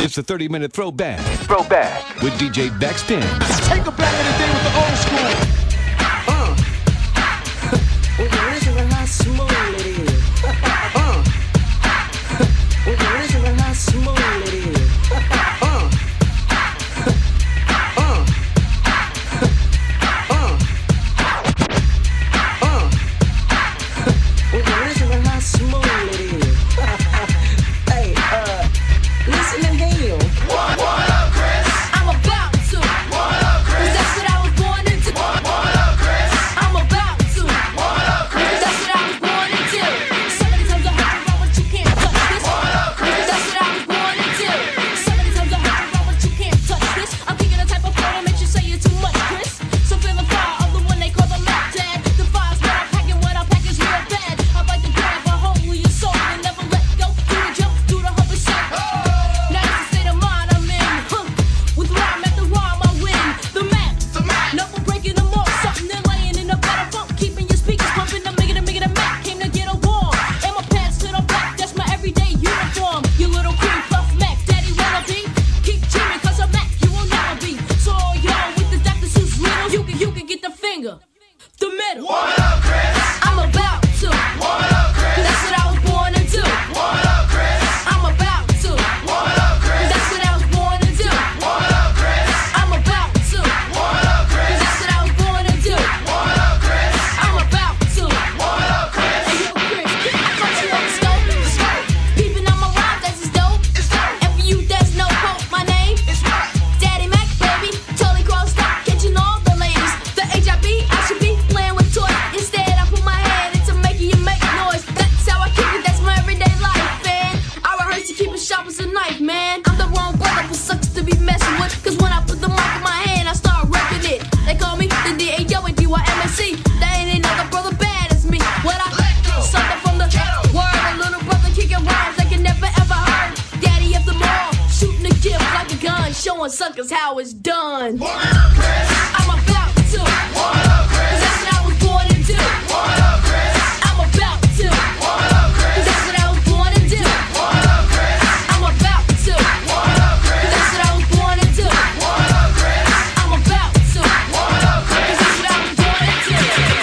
It's a 30-minute throwback. With DJ Backspin. Take a back in the day with the old school. When you listen to how smooth it is. When you listen to how smooth it is. When you listen to how smooth it is. Hey, listen to him. What up, Chris? I'm about to. What up, Chris? 'Cause that's what I was born into. What up, Chris? I'm about to. What up, Chris? 'Cause that's what I was born into. So many times I heard you wrong, but you can't touch this. What up, Chris? 'Cause that's what I was born into. So many times I heard you wrong, but you can't touch this. I'm thinking the type of flow that makes you say you're too much, Chris. So feel the fire of the one they call the Mac Dad. The fire's what I'm packing, what I pack is real bad. I'd like to grab a hold of your soul and never let go. Do the jump, do the hump and shake. Now that's the state of mind I'm in. With rhyme after rhyme, I win. The map. No for breaking them off. Something they're laying in a better funk. Keeping your speakers pumping. I'm making a Mac. Came to get a warm. And my pants to the back. That's my everyday uniform. You little cream puff Mac. Daddy wanna be? Keep cheering cause I'm Mac. You will never be. So all y'all with the Dr. Seuss riddle. You can get the finger. The middle. What up, Chris? I'm about to. What up, Chris? 'Cause that's what I was born into. What up, Chris? I'm about to. What up, 'Cause Chris? that's what I was born into. What up, Chris? I'm about to. What up, 'Cause Chris? that's what I was born into. What up, Chris? I'm about to. What up, Chris? Hey, yo, Chris, I caught you on the stove. Peeping on my rhyme, that's his dope. And for you, that's no quote. My name, Daddy Mac, baby. Totally crossed out, catching all the ladies. The HIB, I should be playing with toys. Instead, I put my hand into making you make noise. That's how I keep it, that's my everyday life, man. I rehearse to keep it sharp as a knife, man. I'm the wrong brother for suckers to be messing with. 'Cause when I put the mic in my hand, I start wrecking it. They call me the DAWDYMSC. There ain't another brother bad as me. What I something from the word, a little brother kicking rhymes they can never ever heard. Daddy of them all, shooting a gift like a gun, showing suckers how it's done. What up, Chris? I'm about to. What up, 'Cause Chris? that's what I was born into. What up, Chris? I'm about to. What up, 'Cause Chris? that's what I was born into. What up, Chris? I'm about to. What up, 'Cause Chris? that's what I was born into. What up, Chris? I'm about to. What up, 'Cause Chris? that's what I was born into.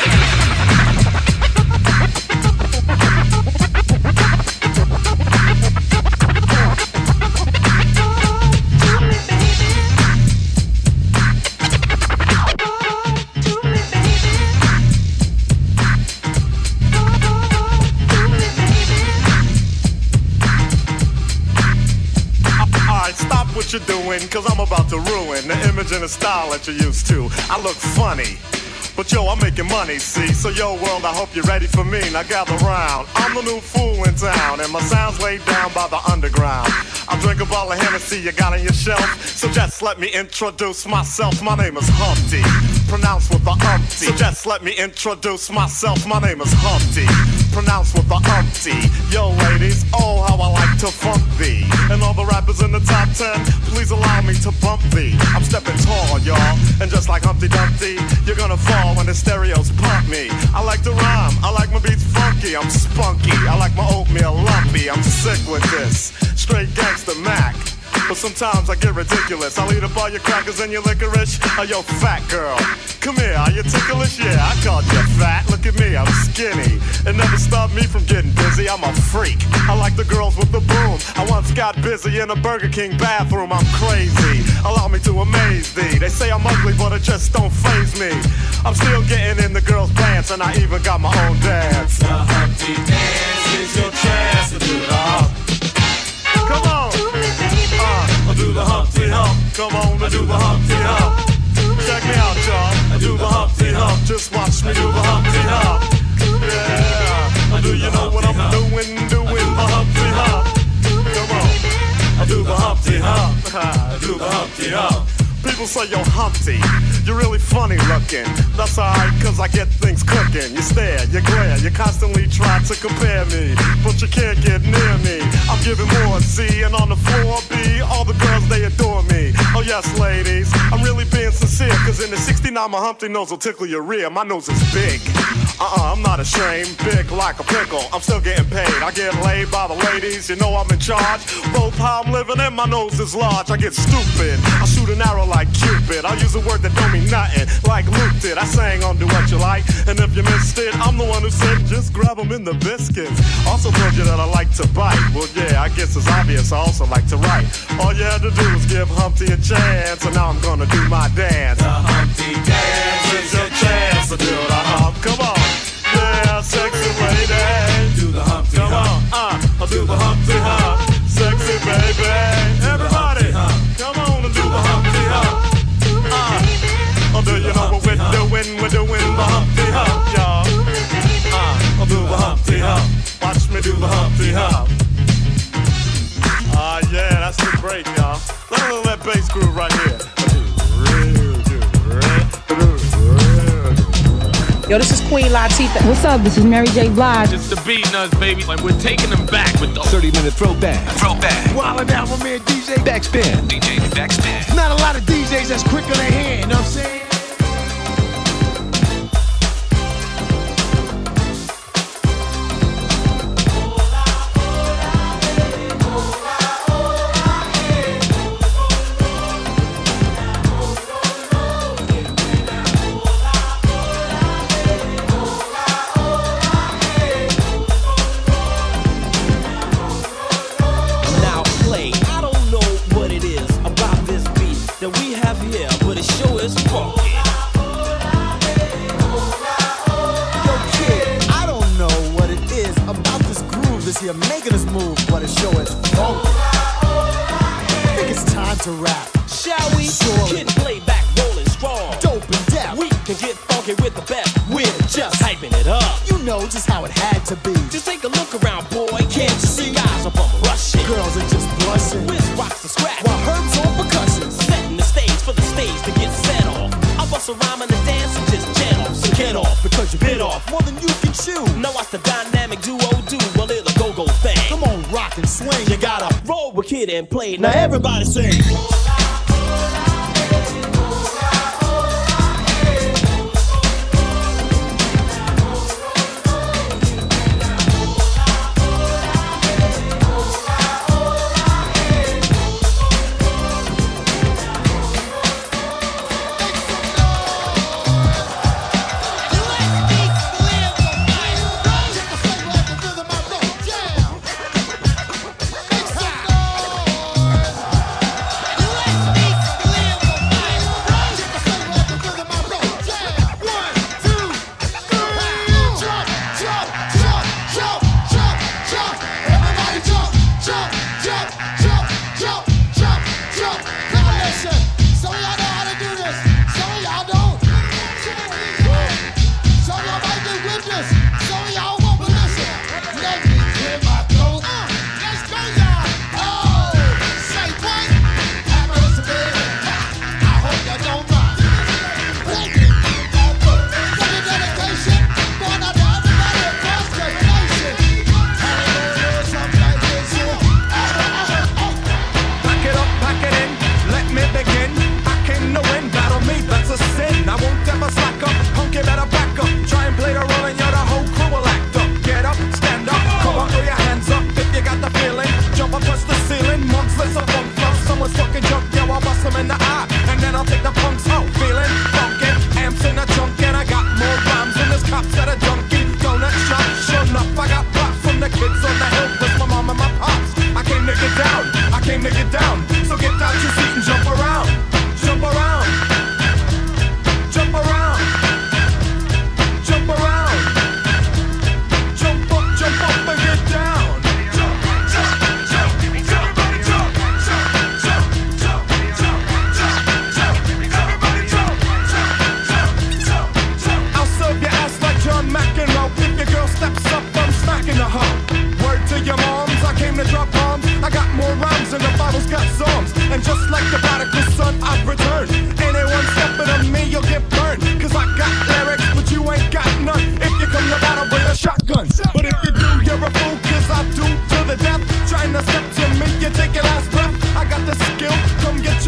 Alright, stop what you're doing, cause I'm about to ruin the image and the style that you're used to. I look funny, but yo, I'm making money, see? So yo, world, I hope you're ready for me. Now gather round. I'm the new fool in town, and my sound's laid down by the underground. I drink a bottle of Hennessy you got on your shelf, so just let me introduce myself. My name is Humpty, pronounced with the umpty. So just let me introduce myself. My name is Humpty, pronounced with the umpty. Yo, ladies, oh, how I like to funk thee. And all the rappers in the top 10, please allow me to bump thee. I'm stepping tall, y'all, and just like Humpty Dumpty, you're gonna fall when the stereos pump me. I like to rhyme, I like my beats funky, I'm spunky. I like my oatmeal lumpy, I'm sick with this. Straight gangster Mac. But sometimes I get ridiculous. I'll eat up all your crackers and your licorice. Oh, yo, fat girl, come here, are you ticklish? Yeah, I called you fat. Look at me, I'm skinny. It never stopped me from getting busy. I'm a freak. I like the girls with the boom. I once got busy in a Burger King bathroom. I'm crazy. Allow me to amaze thee. They say I'm ugly, but it just don't faze me. I'm still getting in the girls' pants, and I even got my own dance. The Humpty Dance is your chance to do the hump. Come on. Do the Humpty Hump. Come on and do the Humpty Hump. Check me out, y'all. I do the Humpty Hump. Just watch me do the Humpty Hump. Yeah. Do you know what I'm doing? Doing the Humpty Hump. Come on. I do the Humpty Hump. I do the Humpty Hump. People say, yo, Humpty, you're really funny looking. That's alright, cause I get things cooking. You stare, you glare, you constantly try to compare me, but you can't get near me. I'm giving more C, and on the floor B, all the girls, they adore me. Oh yes, ladies, I'm really being sincere, cause in the 69, my Humpty nose will tickle your rear. My nose is big. I'm not ashamed, big like a pickle. I'm still getting paid. I get laid by the ladies, you know I'm in charge. Both how I'm living and my nose is large. I get stupid. I shoot an arrow like Cupid. I use a word that don't mean nothing, like Luke did. I sang on Do What You Like, and if you missed it, I'm the one who said just grab them in the biscuits. Also told you that I like to bite. Well, yeah, I guess it's obvious I also like to write. All you had to do was give Humpty a chance, and now I'm gonna do my dance. The Humpty Dance Here's your chance to do the hump. Come on. Yeah, sexy lady. Do the Humpty Come Hump. on, I'll do the Humpty Hump. Sexy baby. Everybody, come on and do the Humpty Hump. Oh, do you know what we're doing? We're doing the Humpty Hump, y'all. I'll do the Humpty Hump. Watch me do the Humpty Hump. Yeah, that's the break, y'all. Listen to that bass groove right here. Yo, this is Queen Latifah. What's up? This is Mary J. Blige. It's the Beat Nuts, baby. Like, we're taking them back with the 30-minute throwback. Wildin' out, my man DJ Backspin. DJ Backspin. Not a lot of DJs that's quick on their hand, you know what I'm saying? You're making us move, but it sure is funky. I think it's time to rap. Shall we? Surely. Kid play back, rolling strong. Dope and deaf. We can get funky with the best. We're just hyping it up. You know just how it had to be. Just take a look around, boy. Can't you see? Guys are bum rushing. Girls are just blushing. Wiz rocks the scratch. While Herb's on percussion. Setting the stage for the stage to get set off. I bust a rhyme and a dance and just jet off. So get off because you bit off more than you can chew. Now watch the dynamic duo do a little go-go thing. Come on, rock and swing. You gotta roll with Kid and play. Now everybody sing.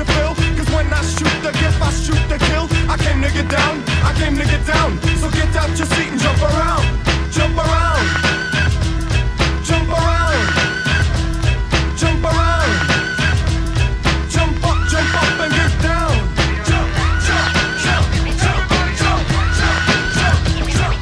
I came to get down, so get down up your seat and jump around, jump around, jump around, jump around, jump up and get down. Jump, jump, jump, jump, jump, jump,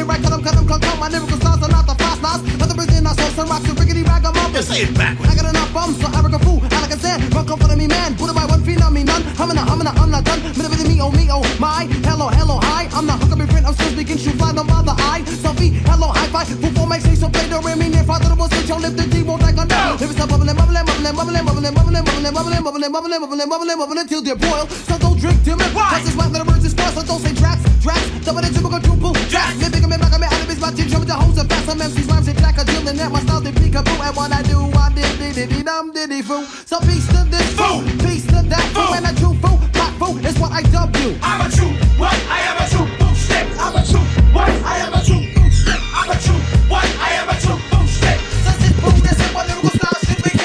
Say it backwards. I got enough bum, so arrogant fool, Alakazam, run come for me, man. Put by one feet on me, none. I'm not done. Me, oh, my. Hello, hi. I'm not Huckleberry Print, I'm still speaking, shoot fly, don't bother, I. Selfie, hello, high five. Perform, make say so, play the rim, near father, the boss, y'all lift the D, won't like a no. If it's a bubbling, till they boil. So don't drink till it. Cause it's wet, little birds is spoiled, so don't say drax. Double the typical dribble. Drax, me big, me back, me out of his body, jump with the hose and pass some MCs, rhymes, and jack, a deal, and that my style, they peekaboo. And what I do, I diddy foo. So peace to this fool, peace to that fool, and a true fool, black fool is what I dub you. I'm a true what? I am a true bootstick. I'm a true what? I am a true bootstick. I'm a true what? I am a true bootstick. Since this boom, this is what lyrical style should be.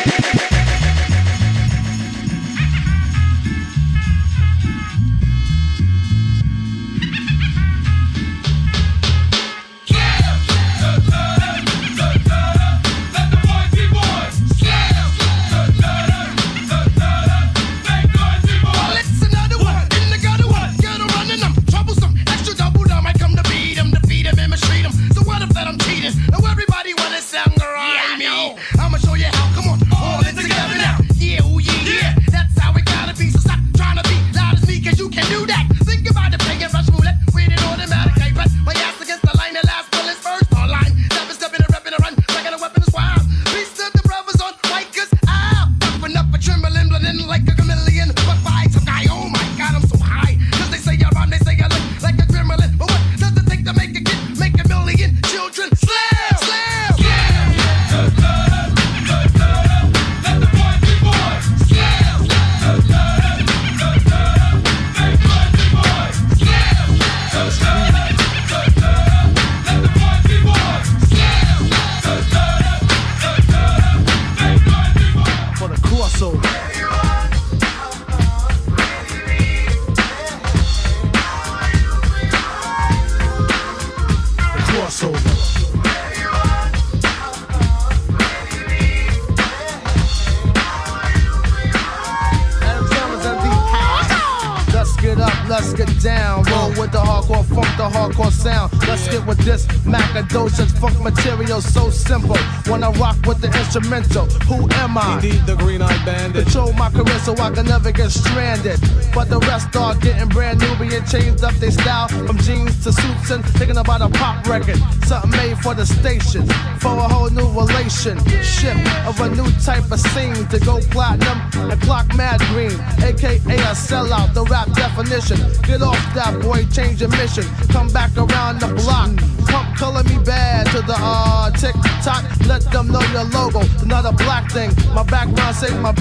Let's get down, roll with the hardcore funk, the hardcore sound. Let's get with this Macadocious funk material, so simple. Wanna rock with the instrumental, who am I? Indeed, the Green-Eyed Bandit. Control my career so I can never get stranded. But the rest are getting brand new, being changed up their style from jeans to suits and thinking about a pop record. Something made for the station, for a whole new relationship of a new type of scene to go platinum and clock mad green, aka a sellout, the rap definition. Get off that boy, change your mission. Come back around the block. Pump color me bad to the tick-tock. Let them know your logo. Another black thing. My background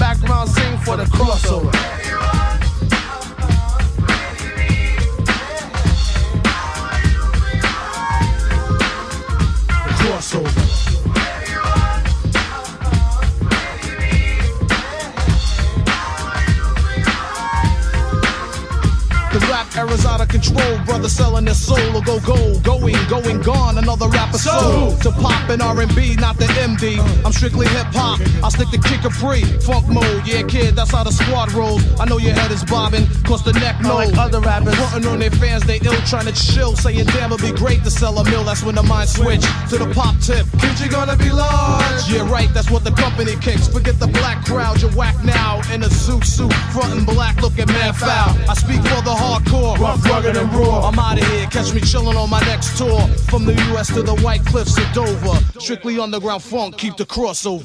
sing for the crossover. The crossover. The rap era's out of control, brother selling their soul or going gone, another rapper soul. To pop in R&B, not the MD. I'm strictly hip-hop, I stick to kicker free, funk mode, yeah kid, that's how the squad rolls. I know your head is bobbing, cause the neck knows. Like other rappers, putting on their fans, they ill, trying to chill, saying damn it'd be great to sell a mill. That's when the mind switch to the pop tip. Kids, you gonna be large. Yeah right, that's what the company kicks. Forget the black crowd, you're whack now. In a zoot suit, front and black, looking mad foul. I speak for the hardcore, rough, rugged, and raw. I'm out of here, catch me chillin' on my next tour. From the US to the White Cliffs of Dover. Strictly underground funk, keep the crossover.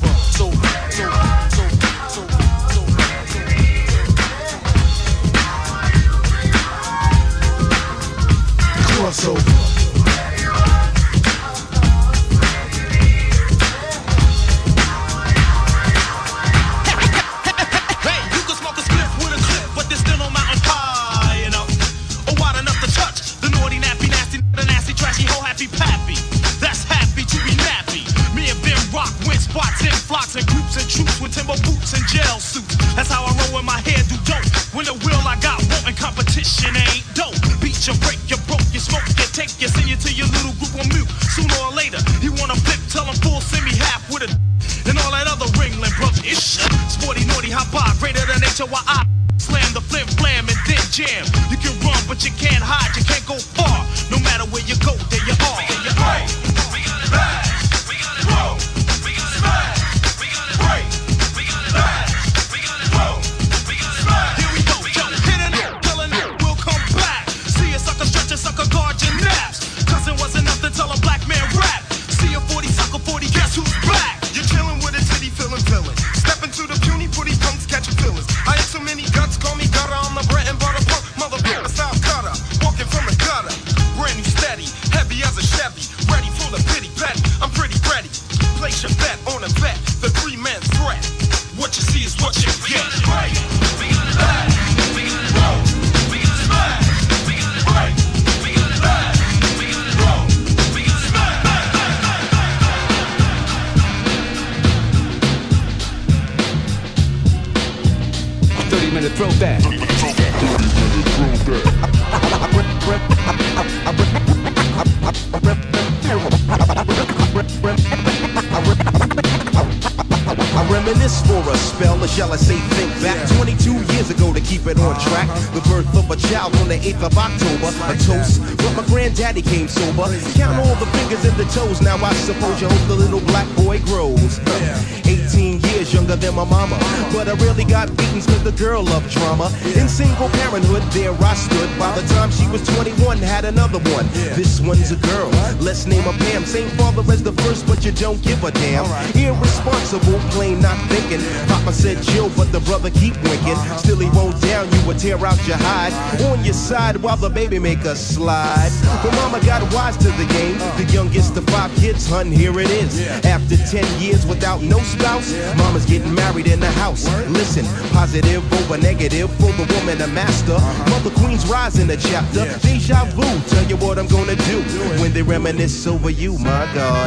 Crossover. Flocks and groups and troops with timber boots and gel suits. That's how I roll with my hair do dope. When the will I got wanting competition ain't dope. Beat you, break you, broke you, smoke you, take you, send you to your little group on mute. Sooner or later, he wanna flip, tell him full, send me half with a and all that other ringling brother ish. Sporty, naughty, hot bar, greater than HOI. Slam the flim flam and then jam. You can run, but you can't hide, you can't go far. No matter where you go, there you are. There you are. We got it bad. We got it roll. We got it bad. We got it break. We got it 30-minute throwback. I reminisce for a spell, or shall I say think back 22 years ago to keep it on track. The birth of a child on the 8th of October. A toast, but my granddaddy came sober. Count all the fingers and the toes, now I suppose you hope the little black boy grows. 18 years younger than my mama, but I really got beatings cause the girl loved drama. In single parenthood, there I stood. By the time she was 21, had another one. This one's a girl, let's name her Pam. Same father as the first, but you don't give a damn. Irresponsible, plain not thinking. Papa said chill, but the brother keep winking. Still he won't down you or tear out your hide. On your side while the baby make a slide. But mama got wise to the game. The youngest of 5 kids, hun, here it is. After 10 years without no spouse, mama's getting married in the house. Listen, positive over negative for the woman a master. Mother Queen's rise in the chapter. Deja vu, tell you what I'm gonna do when they reminisce over you, my God.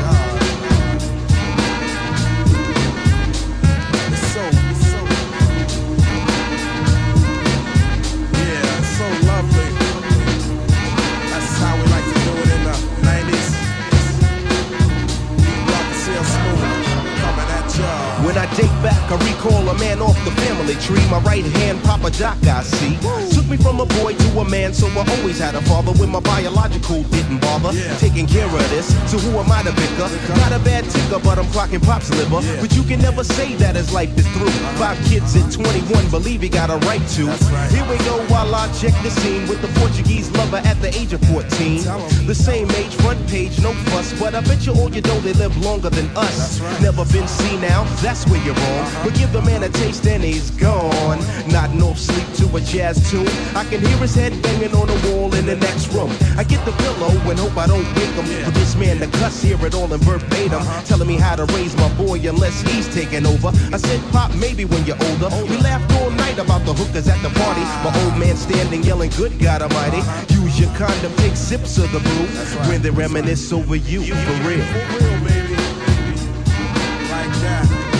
When I date back, I recall a man off the family tree. My right hand, Papa Doc, I see. Took me from a boy to a man, so I always had a father when my biological didn't bother. Taking care of this, so who am I to bicker? Not a bad ticker, but I'm clocking Pop's liver. But you can never say that his life is through. 5 kids at 21, believe he got a right to. Here we go while I check the scene with the Portuguese lover at the age of 14. The same age, front page, no fuss, but I bet you all you know they live longer than us. Never been seen now, that's where you're wrong. But give the man a taste and he's gone. Nodding off sleep to a jazz tune. I can hear his head banging on the wall in the next room. I get the pillow and hope I don't wake him. For this man to cuss, hear it all in verbatim. Telling me how to raise my boy unless he's taking over. I said, Pop, maybe when you're older. We laughed all night about the hookers at the party. My old man standing yelling, good God Almighty. Use your condom, take sips of the brew. When they reminisce over you, for real. For real, baby. Like that.